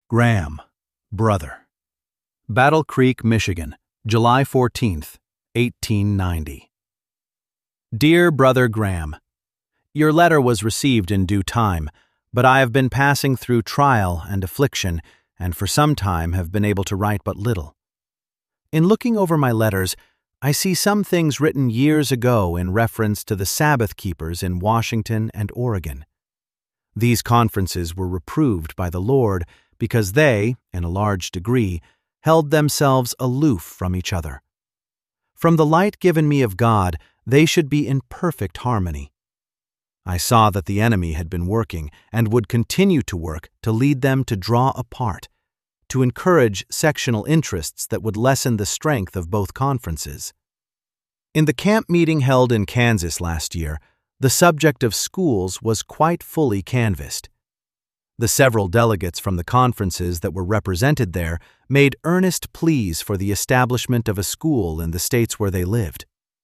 Graham, brother. Battle Creek, Michigan, July 14th, 1890. Dear Brother Graham, your letter was received in due time, but I have been passing through trial and affliction, and for some time have been able to write but little. In looking over my letters, I see some things written years ago in reference to the Sabbath keepers in Washington and Oregon. These conferences were reproved by the Lord because they, in a large degree, held themselves aloof from each other. From the light given me of God, they should be in perfect harmony. I saw that the enemy had been working and would continue to work to lead them to draw apart, to encourage sectional interests that would lessen the strength of both conferences. In the camp meeting held in Kansas last year, the subject of schools was quite fully canvassed. The several delegates from the conferences that were represented there made earnest pleas for the establishment of a school in the states where they lived.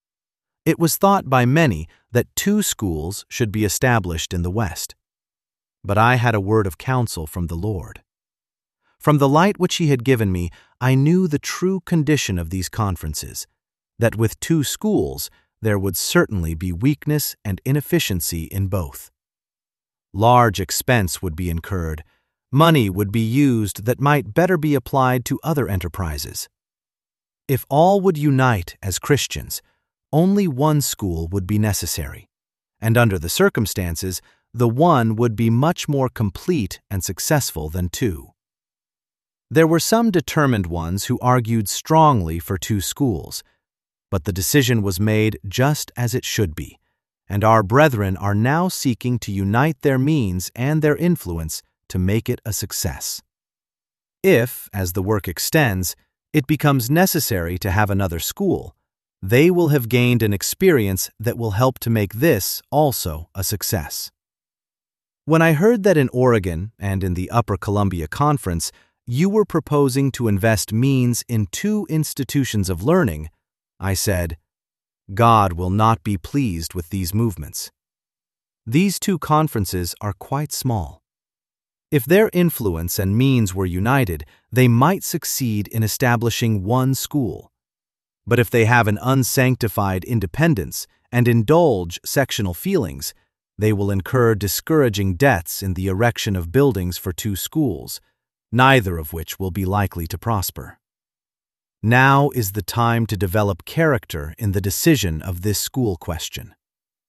It was thought by many that 2 schools should be established in the West. But I had a word of counsel from the Lord. From the light which He had given me, I knew the true condition of these conferences, that with 2 schools there would certainly be weakness and inefficiency in both. Large expense would be incurred. Money would be used that might better be applied to other enterprises. If all would unite as Christians, only one school would be necessary, and under the circumstances, the one would be much more complete and successful than 2. There were some determined ones who argued strongly for 2 schools, but the decision was made just as it should be, and our brethren are now seeking to unite their means and their influence to make it a success. If, as the work extends, it becomes necessary to have another school, they will have gained an experience that will help to make this also a success. When I heard that in Oregon and in the Upper Columbia Conference, you were proposing to invest means in 2 institutions of learning, I said, God will not be pleased with these movements. These 2 conferences are quite small. If their influence and means were united, they might succeed in establishing one school. But if they have an unsanctified independence and indulge sectional feelings, they will incur discouraging debts in the erection of buildings for 2 schools, neither of which will be likely to prosper. Now is the time to develop character in the decision of this school question.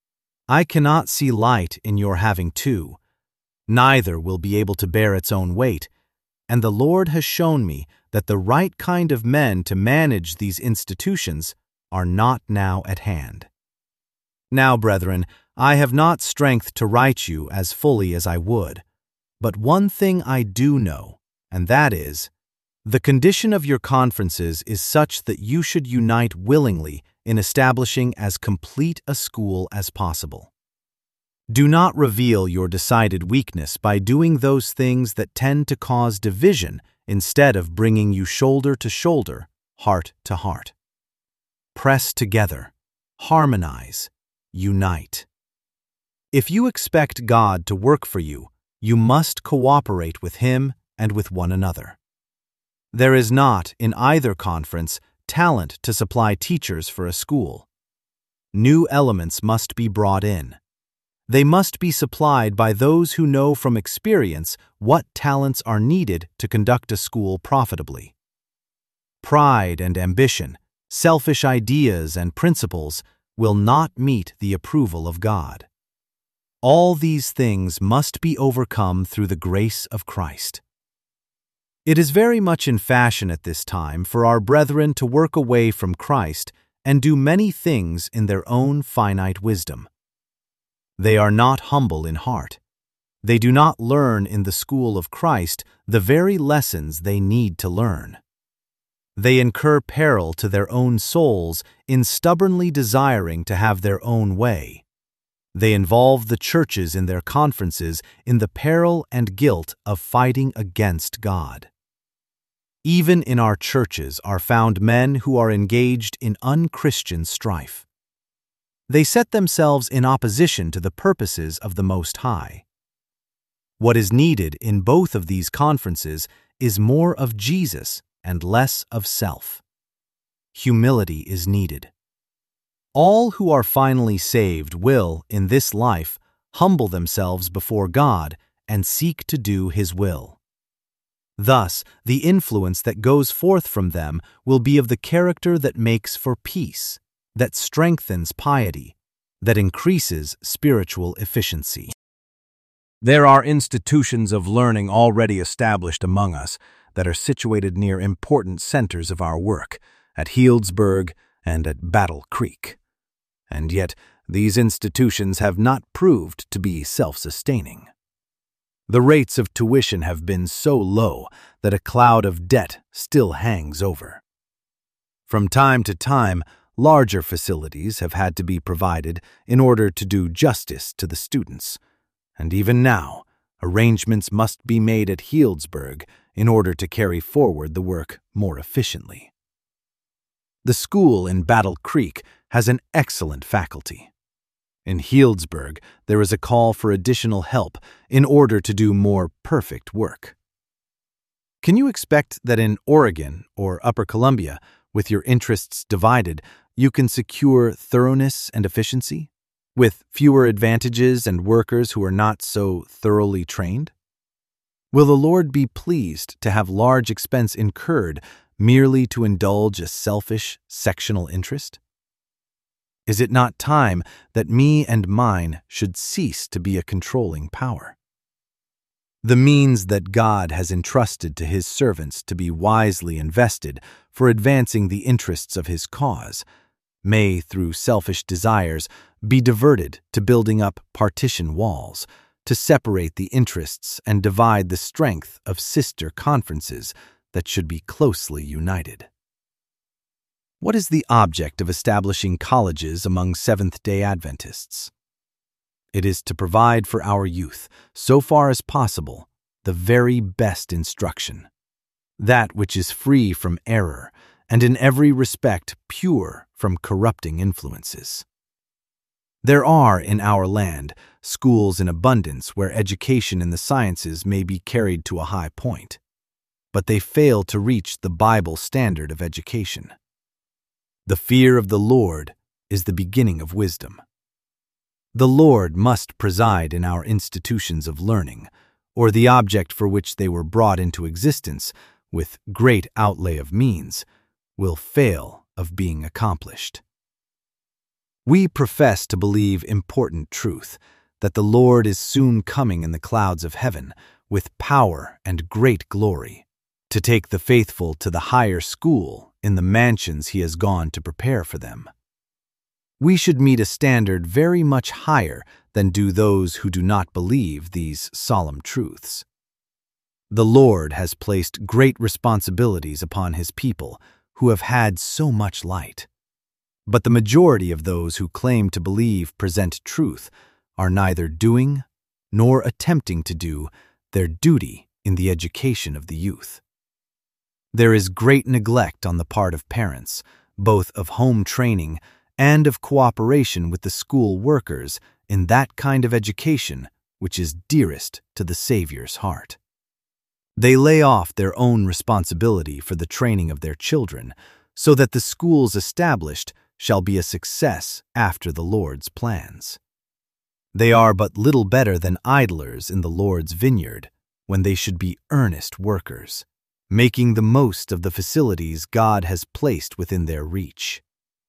I cannot see light in your having 2. Neither will be able to bear its own weight, and the Lord has shown me that the right kind of men to manage these institutions are not now at hand. Now, brethren, I have not strength to write you as fully as I would, but one thing I do know, and that is, the condition of your conferences is such that you should unite willingly in establishing as complete a school as possible. Do not reveal your decided weakness by doing those things that tend to cause division instead of bringing you shoulder to shoulder, heart to heart. Press together, harmonize, unite. If you expect God to work for you, you must cooperate with Him and with one another. There is not, in either conference, talent to supply teachers for a school. New elements must be brought in. They must be supplied by those who know from experience what talents are needed to conduct a school profitably. Pride and ambition, selfish ideas and principles will not meet the approval of God. All these things must be overcome through the grace of Christ. It is very much in fashion at this time for our brethren to work away from Christ and do many things in their own finite wisdom. They are not humble in heart. They do not learn in the school of Christ the very lessons they need to learn. They incur peril to their own souls in stubbornly desiring to have their own way. They involve the churches in their conferences in the peril and guilt of fighting against God. Even in our churches are found men who are engaged in unchristian strife. They set themselves in opposition to the purposes of the Most High. What is needed in both of these conferences is more of Jesus and less of self. Humility is needed. All who are finally saved will, in this life, humble themselves before God and seek to do His will. Thus, the influence that goes forth from them will be of the character that makes for peace, that strengthens piety, that increases spiritual efficiency. There are institutions of learning already established among us that are situated near important centers of our work, at Healdsburg and at Battle Creek. And yet, these institutions have not proved to be self-sustaining. The rates of tuition have been so low that a cloud of debt still hangs over. From time to time, larger facilities have had to be provided in order to do justice to the students, and even now, arrangements must be made at Healdsburg in order to carry forward the work more efficiently. The school in Battle Creek has an excellent faculty. In Healdsburg, there is a call for additional help in order to do more perfect work. Can you expect that in Oregon or Upper Columbia, with your interests divided, you can secure thoroughness and efficiency, with fewer advantages and workers who are not so thoroughly trained? Will the Lord be pleased to have large expense incurred merely to indulge a selfish sectional interest? Is it not time that me and mine should cease to be a controlling power? The means that God has entrusted to His servants to be wisely invested for advancing the interests of His cause may, through selfish desires, be diverted to building up partition walls, to separate the interests and divide the strength of sister conferences that should be closely united. What is the object of establishing colleges among Seventh-day Adventists? It is to provide for our youth, so far as possible, the very best instruction, that which is free from error and in every respect pure from corrupting influences. There are in our land schools in abundance where education in the sciences may be carried to a high point, but they fail to reach the Bible standard of education. The fear of the Lord is the beginning of wisdom. The Lord must preside in our institutions of learning, or the object for which they were brought into existence, with great outlay of means, will fail of being accomplished. We profess to believe important truth, that the Lord is soon coming in the clouds of heaven, with power and great glory, to take the faithful to the higher school in the mansions He has gone to prepare for them. We should meet a standard very much higher than do those who do not believe these solemn truths. The Lord has placed great responsibilities upon His people who have had so much light. But the majority of those who claim to believe present truth are neither doing nor attempting to do their duty in the education of the youth. There is great neglect on the part of parents, both of home training and of cooperation with the school workers in that kind of education which is dearest to the Savior's heart. They lay off their own responsibility for the training of their children, so that the schools established shall be a success after the Lord's plans. They are but little better than idlers in the Lord's vineyard, when they should be earnest workers, making the most of the facilities God has placed within their reach.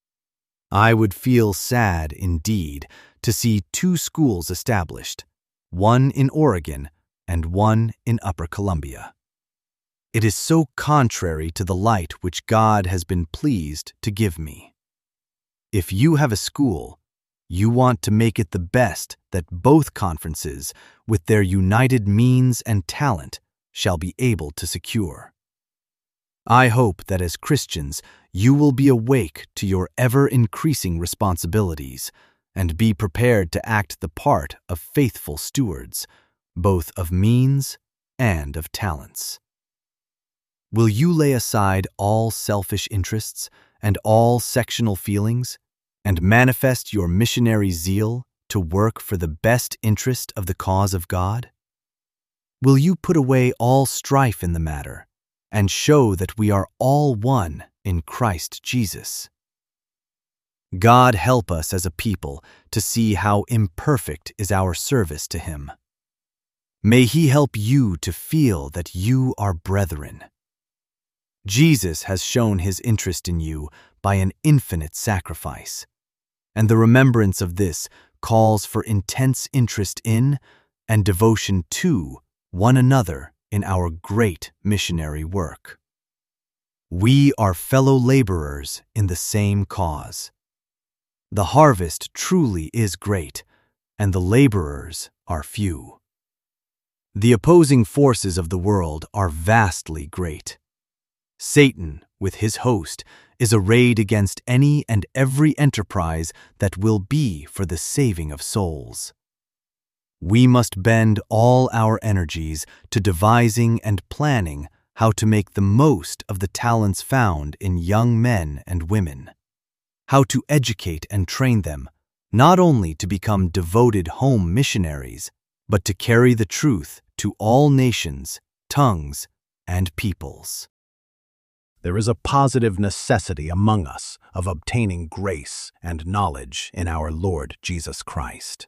I would feel sad, indeed, to see 2 schools established, one in Oregon and one in Upper Columbia. It is so contrary to the light which God has been pleased to give me. If you have a school, you want to make it the best that both conferences, with their united means and talent, shall be able to secure. I hope that as Christians you will be awake to your ever-increasing responsibilities and be prepared to act the part of faithful stewards, both of means and of talents. Will you lay aside all selfish interests and all sectional feelings and manifest your missionary zeal to work for the best interest of the cause of God? Will you put away all strife in the matter and show that we are all one in Christ Jesus? God help us as a people to see how imperfect is our service to Him. May He help you to feel that you are brethren. Jesus has shown His interest in you by an infinite sacrifice, and the remembrance of this calls for intense interest in and devotion to one another in our great missionary work. We are fellow laborers in the same cause. The harvest truly is great, and the laborers are few. The opposing forces of the world are vastly great. Satan, with his host, is arrayed against any and every enterprise that will be for the saving of souls. We must bend all our energies to devising and planning how to make the most of the talents found in young men and women, how to educate and train them, not only to become devoted home missionaries, but to carry the truth to all nations, tongues, and peoples. There is a positive necessity among us of obtaining grace and knowledge in our Lord Jesus Christ.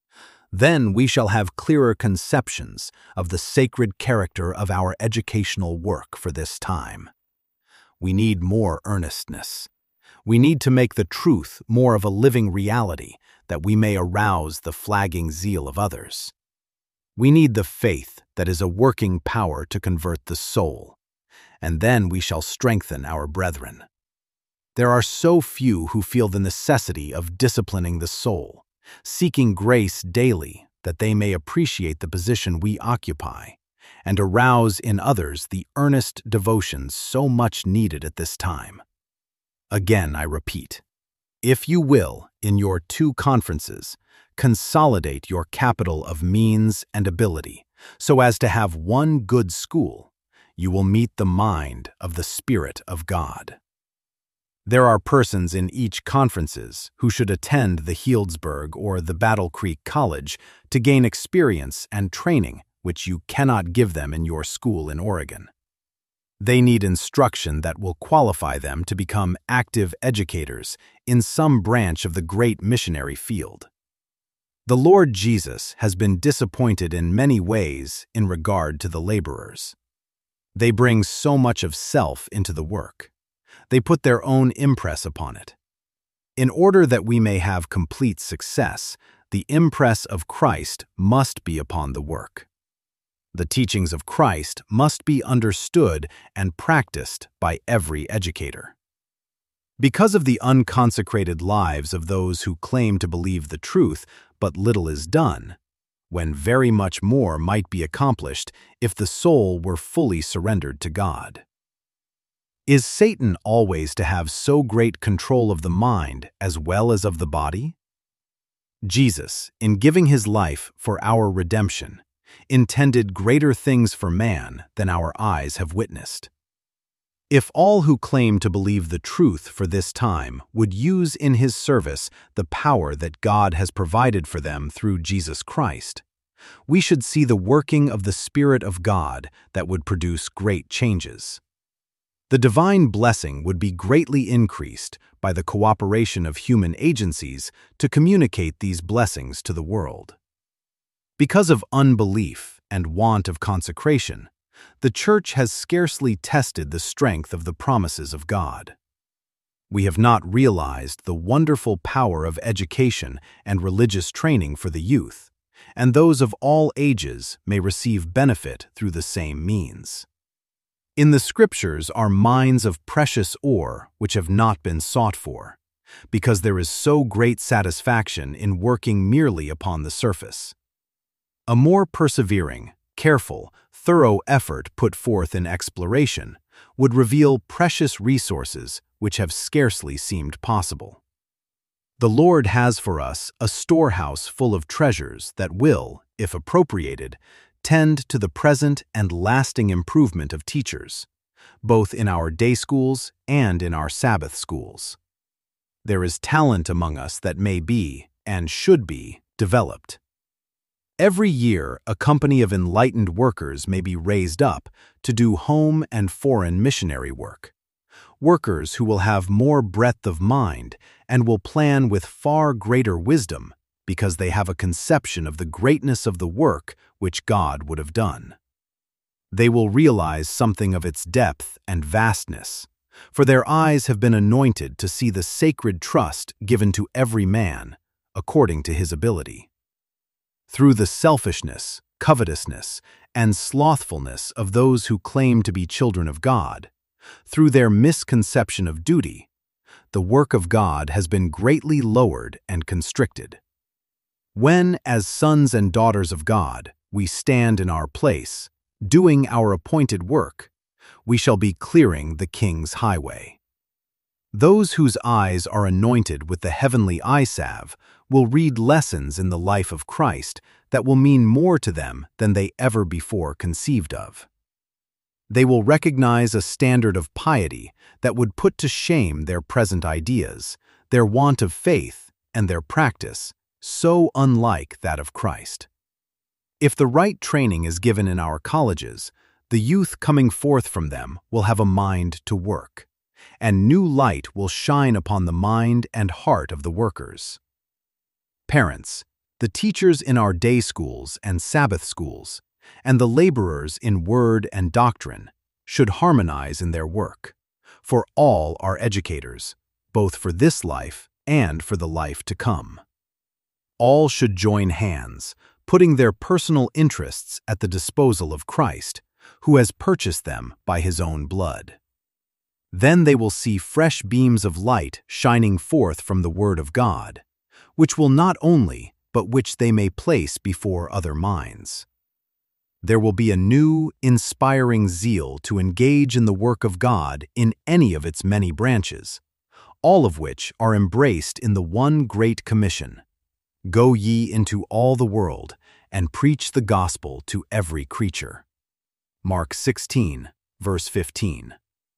Then we shall have clearer conceptions of the sacred character of our educational work for this time. We need more earnestness. We need to make the truth more of a living reality that we may arouse the flagging zeal of others. We need the faith that is a working power to convert the soul, and then we shall strengthen our brethren. There are so few who feel the necessity of disciplining the soul, seeking grace daily that they may appreciate the position we occupy and arouse in others the earnest devotions so much needed at this time. Again, I repeat, if you will, in your 2 conferences, consolidate your capital of means and ability so as to have one good school, you will meet the mind of the Spirit of God. There are persons in each conferences who should attend the Healdsburg or the Battle Creek College to gain experience and training which you cannot give them in your school in Oregon. They need instruction that will qualify them to become active educators in some branch of the great missionary field. The Lord Jesus has been disappointed in many ways in regard to the laborers. They bring so much of self into the work. They put their own impress upon it. In order that we may have complete success, the impress of Christ must be upon the work. The teachings of Christ must be understood and practiced by every educator. Because of the unconsecrated lives of those who claim to believe the truth, but little is done, when very much more might be accomplished if the soul were fully surrendered to God. Is Satan always to have so great control of the mind as well as of the body? Jesus, in giving his life for our redemption, intended greater things for man than our eyes have witnessed. If all who claim to believe the truth for this time would use in his service the power that God has provided for them through Jesus Christ, we should see the working of the Spirit of God that would produce great changes. The divine blessing would be greatly increased by the cooperation of human agencies to communicate these blessings to the world. Because of unbelief and want of consecration, the Church has scarcely tested the strength of the promises of God. We have not realized the wonderful power of education and religious training for the youth, and those of all ages may receive benefit through the same means. In the Scriptures are mines of precious ore which have not been sought for, because there is so great satisfaction in working merely upon the surface. A more persevering, careful, thorough effort put forth in exploration would reveal precious resources which have scarcely seemed possible. The Lord has for us a storehouse full of treasures that will, if appropriated, tend to the present and lasting improvement of teachers, both in our day schools and in our Sabbath schools. There is talent among us that may be, and should be, developed. Every year, a company of enlightened workers may be raised up to do home and foreign missionary work. Workers who will have more breadth of mind and will plan with far greater wisdom because they have a conception of the greatness of the work which God would have done. They will realize something of its depth and vastness, for their eyes have been anointed to see the sacred trust given to every man, according to his ability. Through the selfishness, covetousness, and slothfulness of those who claim to be children of God, through their misconception of duty, the work of God has been greatly lowered and constricted. When, as sons and daughters of God, we stand in our place, doing our appointed work, we shall be clearing the King's highway. Those whose eyes are anointed with the heavenly eye salve will read lessons in the life of Christ that will mean more to them than they ever before conceived of. They will recognize a standard of piety that would put to shame their present ideas, their want of faith, and their practice, so unlike that of Christ. If the right training is given in our colleges, the youth coming forth from them will have a mind to work, and new light will shine upon the mind and heart of the workers. Parents, the teachers in our day schools and Sabbath schools, and the laborers in word and doctrine should harmonize in their work, for all are educators, both for this life and for the life to come. All should join hands, putting their personal interests at the disposal of Christ, who has purchased them by his own blood. Then they will see fresh beams of light shining forth from the Word of God, which will not only, but which they may place before other minds. There will be a new, inspiring zeal to engage in the work of God in any of its many branches, all of which are embraced in the one great commission: Go ye into all the world, and preach the gospel to every creature. Mark 16, verse 15.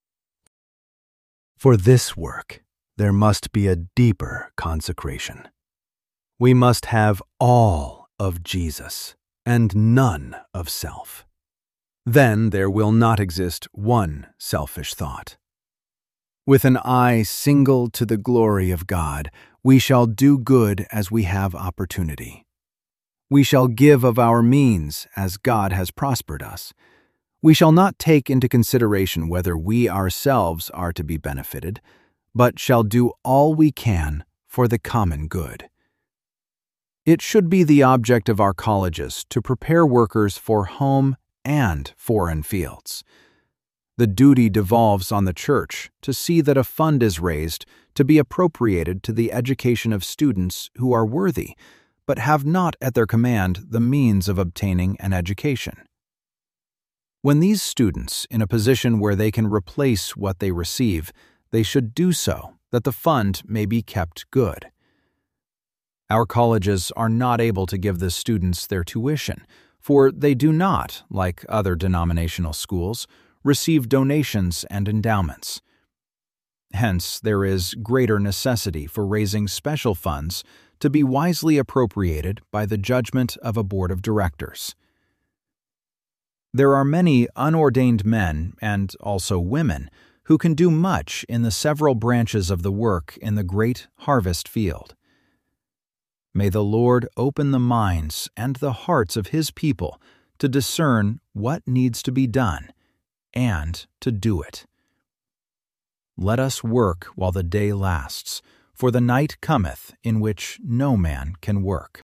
For this work, there must be a deeper consecration. We must have all of Jesus and none of self. Then there will not exist one selfish thought. With an eye single to the glory of God, we shall do good as we have opportunity. We shall give of our means as God has prospered us. We shall not take into consideration whether we ourselves are to be benefited, but shall do all we can for the common good. It should be the object of our colleges to prepare workers for home and foreign fields. The duty devolves on the Church to see that a fund is raised to be appropriated to the education of students who are worthy, but have not at their command the means of obtaining an education. When these students in a position where they can replace what they receive, they should do so that the fund may be kept good. Our colleges are not able to give the students their tuition, for they do not, like other denominational schools, receive donations and endowments. Hence, there is greater necessity for raising special funds to be wisely appropriated by the judgment of a board of directors. There are many unordained men, and also women, who can do much in the several branches of the work in the great harvest field. May the Lord open the minds and the hearts of His people to discern what needs to be done and to do it. Let us work while the day lasts, for the night cometh in which no man can work.